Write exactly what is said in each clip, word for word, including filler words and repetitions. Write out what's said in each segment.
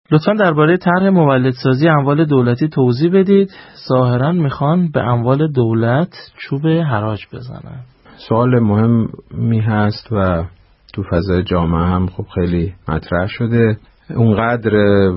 لطفاً درباره طرح مولدسازی اموال دولتی توضیح بدید. ظاهراً میخوان به اموال دولت چوب حراج بزنن. سوال مهمی هست و تو فضای جامعه هم خب خیلی مطرح شده. اونقدر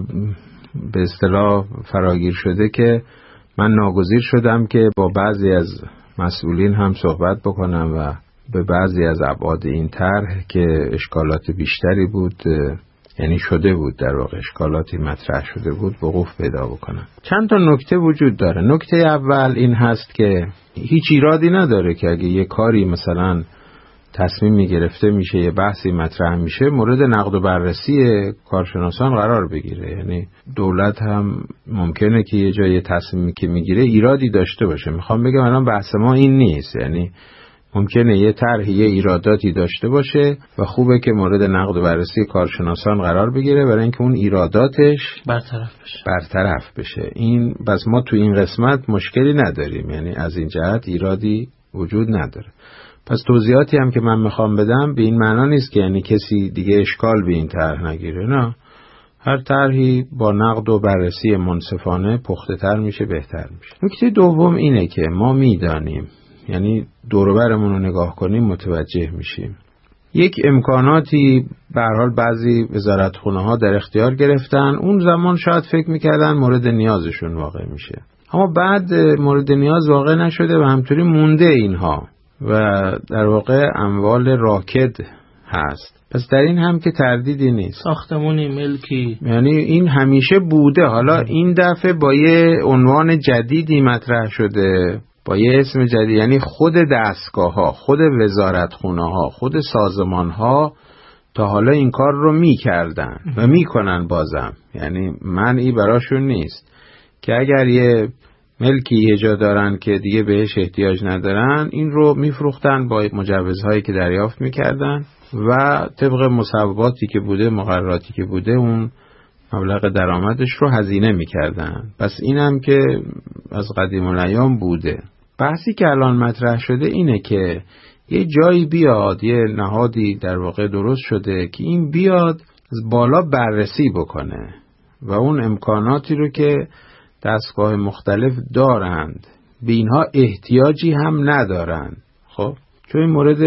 به اصطلاح فراگیر شده که من ناگزیر شدم که با بعضی از مسئولین هم صحبت بکنم و به بعضی از ابعاد این طرح که اشکالات بیشتری بود، یعنی شده بود در واقع اشکالاتی مطرح شده بود، وقوف پیدا بکنم. چند تا نکته وجود داره. نکته اول این هست که هیچ ایرادی نداره که اگه یه کاری مثلا تصمیمی گرفته میشه، یه بحثی مطرح میشه، مورد نقد و بررسی کارشناسان قرار بگیره. یعنی دولت هم ممکنه که یه جای تصمیمی که میگیره ایرادی داشته باشه. میخوام بگم الان بحث ما این نیست. یعنی ممکنه یه طرح یه ایراداتی داشته باشه و خوبه که مورد نقد و بررسی کارشناسان قرار بگیره برای اینکه اون ایراداتش برطرف بشه. برطرف بشه. این بس ما تو این قسمت مشکلی نداریم، یعنی از این جهت ایرادی وجود نداره. پس توضیحاتی هم که من میخوام بدم به این معنا نیست که یعنی کسی دیگه اشکال به این طرح نگیره. نه، هر طرحی با نقد و بررسی منصفانه پخته تر میشه، بهتر میشه. نکته دوم اینه که ما میدانیم، یعنی دور و برمون رو نگاه کنیم متوجه میشیم یک امکاناتی به هر حال بعضی وزارتخونه ها در اختیار گرفتن، اون زمان شاید فکر میکردن مورد نیازشون واقع میشه، اما بعد مورد نیاز واقع نشده و همطوری مونده اینها و در واقع اموال راکد هست. پس در این هم که تردیدی نیست. ساختمونی، ملکی، یعنی این همیشه بوده، حالا این دفعه با یه عنوان جدیدی مطرح شده، با یه اسم جدید. یعنی خود دستگاه ها، خود وزارتخونه ها، خود سازمان ها تا حالا این کار رو می کردن و می کنن بازم. یعنی منعی براشون نیست که اگر یه ملکی یه جا دارن که دیگه بهش احتیاج ندارن، این رو می فروختن با مجوزهایی که دریافت می کردن و طبق مصوباتی که بوده، مقرراتی که بوده، اون مبلغ درآمدش رو هزینه می کردن. پس اینم که از قدیم الایام بوده. بحثی که الان مطرح شده اینه که یه جایی بیاد، یه نهادی در واقع درست شده که این بیاد از بالا بررسی بکنه و اون امکاناتی رو که دستگاه مختلف دارند به اینها احتیاجی هم ندارند. خب چون این مورد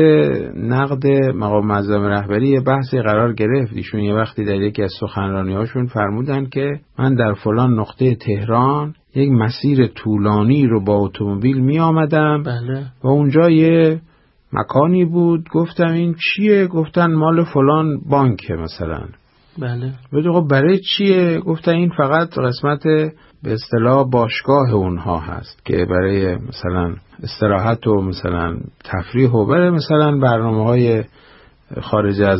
نقد مقام معظم رهبری یه بحثی قرار گرفت. ایشون یه وقتی در یکی از سخنرانی‌هاشون فرمودن که من در فلان نقطه تهران یک مسیر طولانی رو با اتومبیل می آمدم. بله. و اونجا یه مکانی بود، گفتم این چیه؟ گفتن مال فلان بانکه مثلا. بله. بگم برای چیه؟ گفتن این فقط قسمت به اصطلاح باشگاه اونها هست که برای مثلا استراحت و مثلا تفریح و برای مثلا برنامه‌های خارج از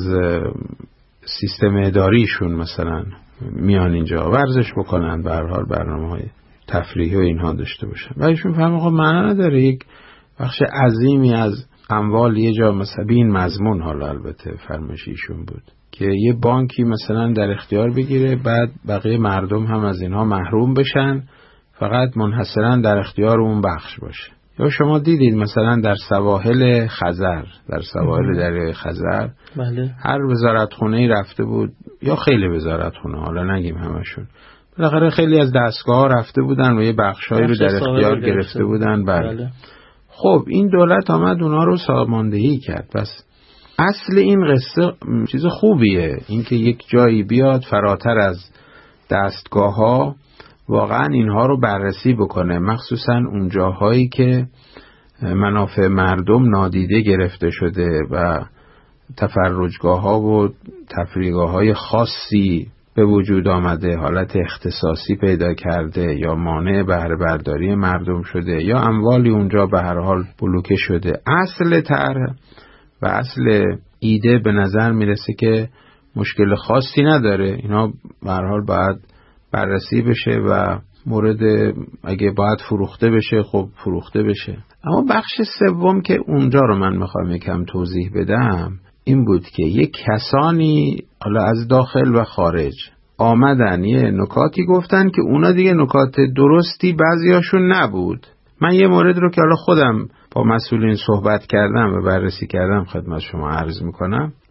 سیستم اداریشون مثلا میان اینجا ورزش بکنن، به هر حال برنامه‌های تفریحی و اینها داشته باشن. و ایشون فهمید خب معنا نداره یک بخش عظیمی از اموال یه جا مثلا این مضمون، حالا البته فرمایش ایشون بود که یه بانکی مثلا در اختیار بگیره، بعد بقیه مردم هم از اینها محروم بشن، فقط منحصرا در اختیار اون بخش باشه. یا شما دیدید مثلا در سواحل خزر، در سواحل دریای خزر، بله. هر وزارتخونه‌ای رفته بود، یا خیلی وزارتخونه، حالا نگیم همشون، بالاخره خیلی از دستگاه رفته بودن و یه بخشایی رو در اختیار گرفته بودن. بله. بله. خب این دولت آمد اونا رو ساماندهی کرد. پس اصل این قصه چیز خوبیه، اینکه یک جایی بیاد فراتر از دستگاه ها واقعا اینها رو بررسی بکنه، مخصوصا اون جاهایی که منافع مردم نادیده گرفته شده و تفرجگاه ها و تفریحگاه های خاصی به وجود آمده، حالت اختصاصی پیدا کرده یا مانع بهره برداری مردم شده یا اموالی اونجا به هر حال بلوکه شده. اصل طرح و اصل ایده به نظر میرسه که مشکل خاصی نداره. اینا به هر حال باید بررسی بشه و مورد اگه باید فروخته بشه خب فروخته بشه. اما بخش سوم که اونجا رو من میخوام یکم توضیح بدم این بود که یک کسانی حالا از داخل و خارج آمدن یه نکاتی گفتن که اونا دیگه نکات درستی بعضیاشون نبود. من یه مورد رو که حالا خودم با مسئولین صحبت کردم و بررسی کردم خدمت شما عرض میکنم.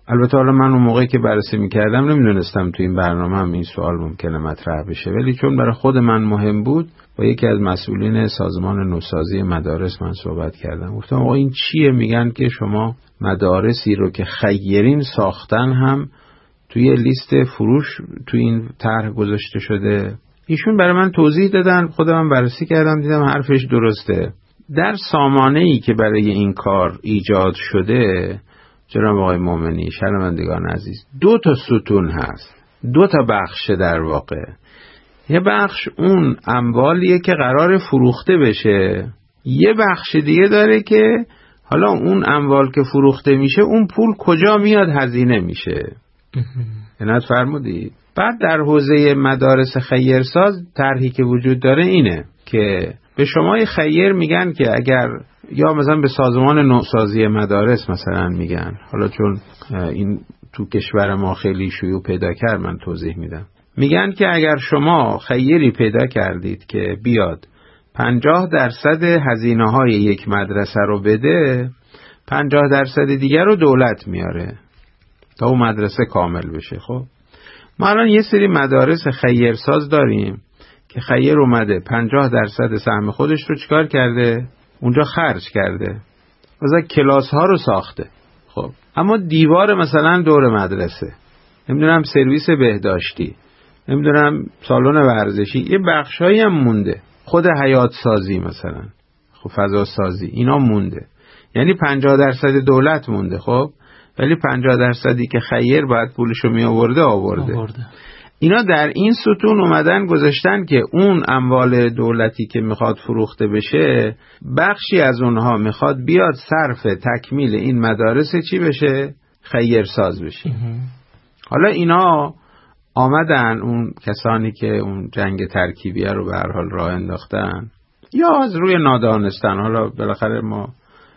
البته حالا من اون موقعی که بررسی میکردم نمیدونستم تو این برنامه هم این سوال ممکنه مطرح بشه، ولی چون برای خود من مهم بود با یکی از مسئولین سازمان نوسازی مدارس من صحبت کردم. گفتم آقا این چیه؟ میگن که شما مدارسی رو که خیرین ساختن هم توی لیست فروش توی این طرح گذاشته شده. ایشون برای من توضیح دادن، خودم هم بررسی کردم، دیدم حرفش درسته. در سامانه‌ای که برای این کار ایجاد شده جناب آقای مومنی، شنوندگان عزیز، دو تا ستون هست، دو تا بخش در واقع. یه بخش اون اموالیه که قرار فروخته بشه، یه بخش دیگه داره که حالا اون اموال که فروخته میشه اون پول کجا میاد هزینه میشه. عنایت فرمودید. بعد در حوزه مدارس خیرساز طرحی که وجود داره اینه که به شما خیر میگن که اگر، یا مثلا به سازمان نوسازی مدارس مثلا میگن، حالا چون این تو کشور ما خیلی شیوع پیدا کرد من توضیح میدم، میگن که اگر شما خیری پیدا کردید که بیاد پنجاه درصد هزینه های یک مدرسه رو بده، پنجاه درصد دیگر رو دولت میاره تا اون مدرسه کامل بشه. خب ما الان یه سری مدارس خیرساز داریم که خیر اومده پنجاه درصد سهم خودش رو چیکار کرده؟ اونجا خرج کرده، مثلا کلاس ها رو ساخته. خب اما دیوار مثلا دور مدرسه، نمیدونم سرویس بهداشتی، نمیدونم سالن ورزشی، یه بخشایی هم مونده، خود حیات سازی مثلا، خب فضا سازی، اینا مونده. یعنی پنجاه درصد دولت مونده، خب ولی پنجاه درصدی که خیر باید پولشو می آورده آورده. آورده. اینا در این ستون اومدن گذاشتن که اون اموال دولتی که میخواد فروخته بشه، بخشی از اونها میخواد بیاد صرف تکمیل این مدارس چی بشه؟ خیرساز بشه. حالا اینا آمدن، اون کسانی که اون جنگ ترکیبیه رو به هر حال راه انداختن، یا از روی نادانستن، حالا بالاخره ما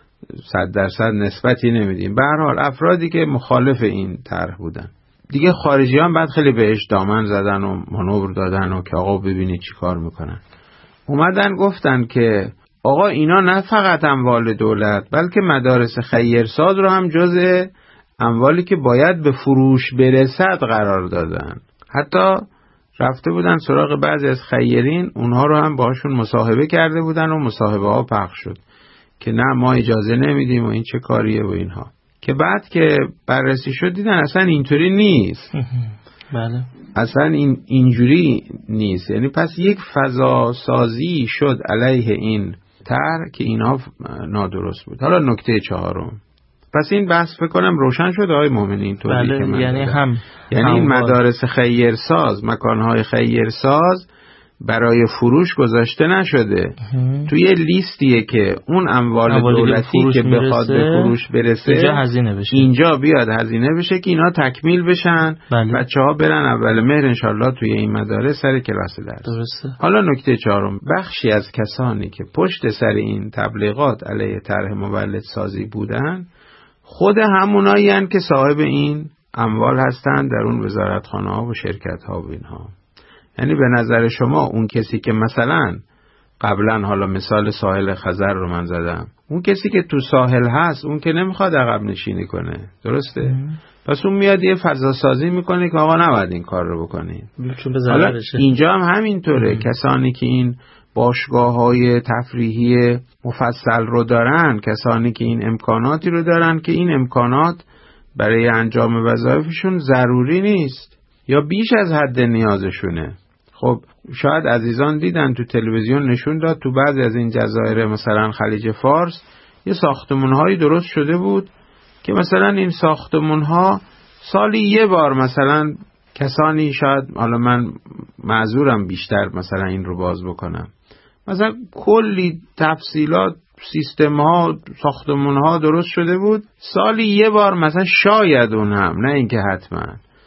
صد درصد نسبتی نمیدیم، به هر حال افرادی که مخالف این طرح بودن دیگه، خارجیان بعد خیلی بهش دامن زدن و مانور دادن و که آقا ببینید چی کار میکنن. اومدن گفتن که آقا اینا نه فقط اموال دولت بلکه مدارس خیرساز رو هم جز اموالی که باید به فروش برسد قرار دادن. حتی رفته بودن سراغ بعضی از خیرین، اونها رو هم باشون مصاحبه کرده بودن و مصاحبه ها پخش شد که نه ما اجازه نمیدیم و این چه کاریه و اینها، که بعد که بررسی شد دیدن اصلا اینطوری نیست. بله. اصلا این اینجوری نیست. یعنی پس یک فضا سازی شد علیه این طرح که اینها نادرست بود. حالا نکته چهارم، پس این بحث فکر کنم روشن شد آقای مومنی اینطوری. بله. که من یعنی دادم. هم یعنی این هم مدارس خیرساز، مکانهای خیرساز برای فروش گذاشته نشده، هم. توی لیستیه که اون اموال دولتی که بخواد به فروش برسه اینجا هزینه بشه، اینجا بیاد هزینه بشه که اینا تکمیل بشن. بله. بچه‌ها برن اول مهر انشالله توی این مدارس سر کلاس درس. درسته. حالا نکته چهارم، بخشی از کسانی که پشت سر این تبلیغات علیه طرح مولد سازی بودن خود همونایی هستند که صاحب این اموال هستند در اون وزارتخانه ها و شرکت ها و اینها. یعنی به نظر شما اون کسی که مثلا قبلا، حالا مثال ساحل خزر رو من زدم، اون کسی که تو ساحل هست اون که نمیخواد عقب نشینی کنه، درسته؟ ام. پس اون میاد یه فضا سازی میکنه که آقا نباید این کار رو بکنید. حالا اینجا هم همینطوره. ام. کسانی که این باشگاه های تفریحی مفصل رو دارن، کسانی که این امکاناتی رو دارن که این امکانات برای انجام وظایفشون ضروری نیست یا بیش از حد نیازشونه. خب شاید عزیزان دیدن تو تلویزیون نشون داد تو بعضی از این جزایر مثلا خلیج فارس یه ساختمان‌هایی درست شده بود که مثلا این ساختمان‌ها سالی یه بار مثلا کسانی، شاید حالا من معذورم بیشتر مثلا این رو باز بکنم، مثلا کلی تفصیلات سیستم‌ها ساختمان‌ها درست شده بود، سالی یه بار مثلا شاید اون هم، نه اینکه حتما،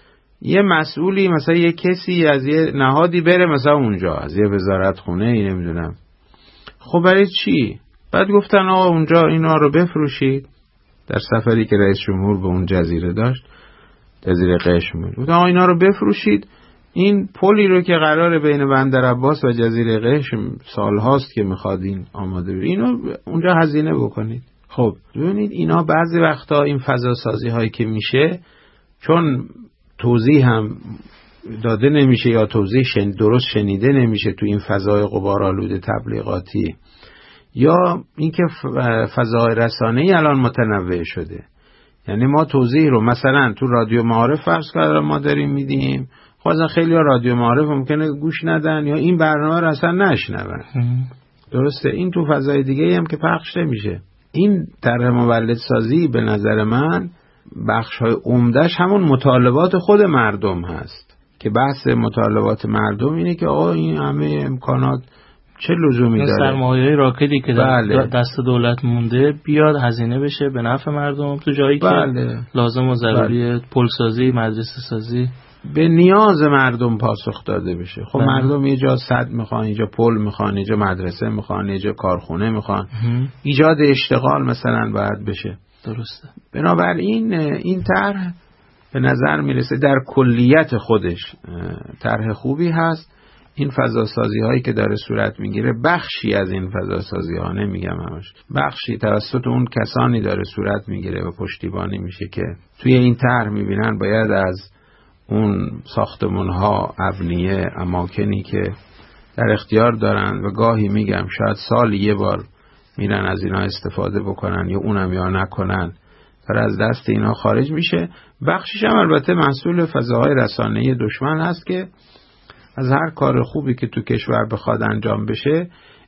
یه مسئولی مثلا یه کسی از یه نهادی بره مثلا اونجا از یه وزارت خونه ای نمیدونم. خب برای چی؟ بعد گفتن آقا اونجا اینا رو بفروشید. در سفری که رئیس جمهور به اون جزیره داشت، جزیره قشم بود، گفتن آقا اینا رو بفروشید، این پلی رو که قراره بین بندر عباس و جزیره قشم سال هاست که میخواد این آماده بشه، اینو اونجا هزینه بکنید. خب ببینید اینا بعضی وقتا این فضا سازی هایی که میشه چون توضیح هم داده نمیشه یا توضیح شن درست شنیده نمیشه تو این فضای غبارآلود تبلیغاتی، یا اینکه فضای رسانه‌ای الان متنوع شده. یعنی ما توضیح رو مثلا تو رادیو معارف فرض کردیم ما داریم میدیم، خب اصلا خیلی ها رادیو معارف ممکنه گوش ندن یا این برنامه رو اصلا نشنون. درسته؟ این تو فضای دیگه هم که پخش نمیشه. این طرح مولدسازی به نظر من بخش‌های عمده‌اش همون مطالبات خود مردم هست که بحث مطالبات مردم اینه که آقا این همه امکانات چه لزومی داره؟ سرمایه‌های راکدی که بله. دست دولت مونده بیاد هزینه بشه به نفع مردم تو جایی بله. که لازم و ضروری بله. پلسازی، مدرسه سازی به نیاز مردم پاسخ داده بشه. خب بله. مردم یه جا سد میخوان، یه جا پل میخوان، یه جا مدرسه میخوان، یه جا کارخونه میخوان، ایجاد اشتغال مثلا باید بشه. درسته. بنابراین این طرح به نظر میرسه در کلیت خودش طرح خوبی هست. این فضاسازی هایی که داره صورت میگیره، بخشی از این فضاسازی ها، نمیگم همش، بخشی توسط اون کسانی داره صورت میگیره و پشتیبانی میشه که توی این طرح میبینن باید از اون ساختمون ها، ابنیه، اماکنی که در اختیار دارن و گاهی میگم شاید سال یه بار میرن از اینا استفاده بکنن یا اونم یا نکنن، در از دست اینا خارج میشه. بخشش هم البته مسئول فضاهای رسانه‌ای دشمن هست که از هر کار خوبی که تو کشور بخواد انجام بشه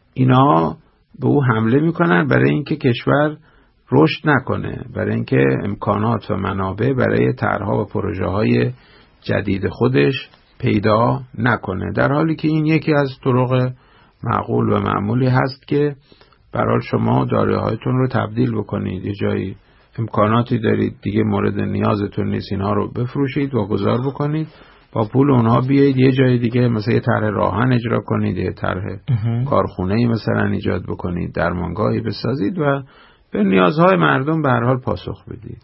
اینا به او حمله میکنن برای اینکه کشور رشد نکنه، برای اینکه امکانات و منابع برای طرح‌ها و پروژه‌های جدید خودش پیدا نکنه، در حالی که این یکی از طرق معقول و معمولی هست که برای شما دارایی‌هایتون رو تبدیل بکنید، یه جایی امکاناتی دارید دیگه مورد نیازتون نیست، اینها رو بفروشید و گذار بکنید، با پول اونها بیایید یه جای دیگه مثلا یه طرح راهن اجرا کنید، یه طرح کارخونه‌ای مثلا ایجاد بکنید، درمانگاهی بسازید و به نیازهای مردم به هر حال پاسخ بدید.